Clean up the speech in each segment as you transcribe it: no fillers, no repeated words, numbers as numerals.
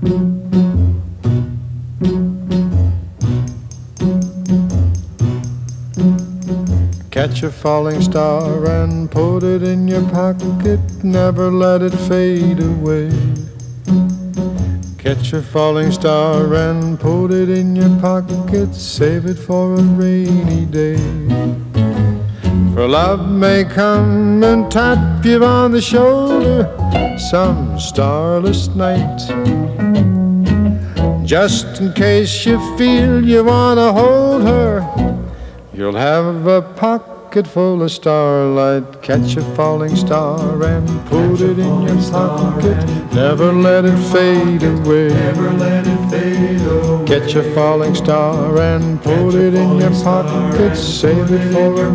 Catch a falling star and put it in your pocket, never let it fade away. Catch a falling star and put it in your pocket, save it for a rainy day. For love may come and tap you on the shoulder some starless night, just in case you feel you wanna hold her. You'll have a pocket full of starlight. Catch a falling star and put it in your pocket, never let it fade away. Catch a falling star and put it in your pocket, save it for a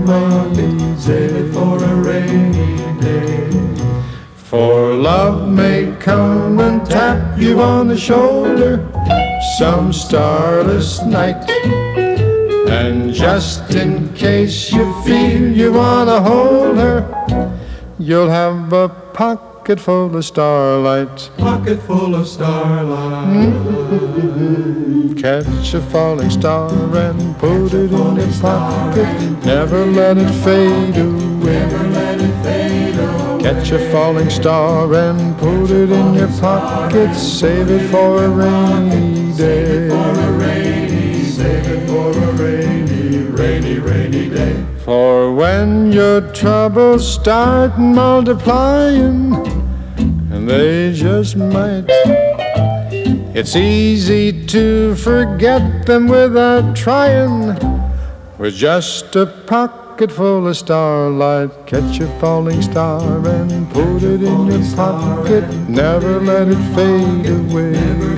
rainy day. For love may come and tap you on the shoulder some starless night, and just in case you feel you wanna hold her, you'll have a pocket full of starlight. Pocket full of starlight. Catch a falling star and put it in your pocket, never let it fade away. Catch a falling star and put it in your pocket, save it for a rainy day. Save it for a rainy day. For when your troubles start multiplying, and they just might, it's easy to forget them without trying. With just a pocket full of starlight, catch a falling star and put it in your pocket, never let it fade away.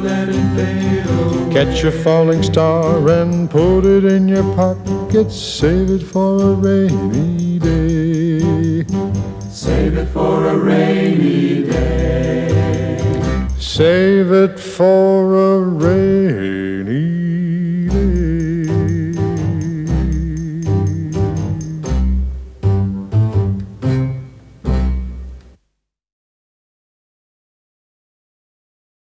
Catch a falling star and put it in your pocket, save it for a rainy day. Save it for a rainy day. Save it for a rainy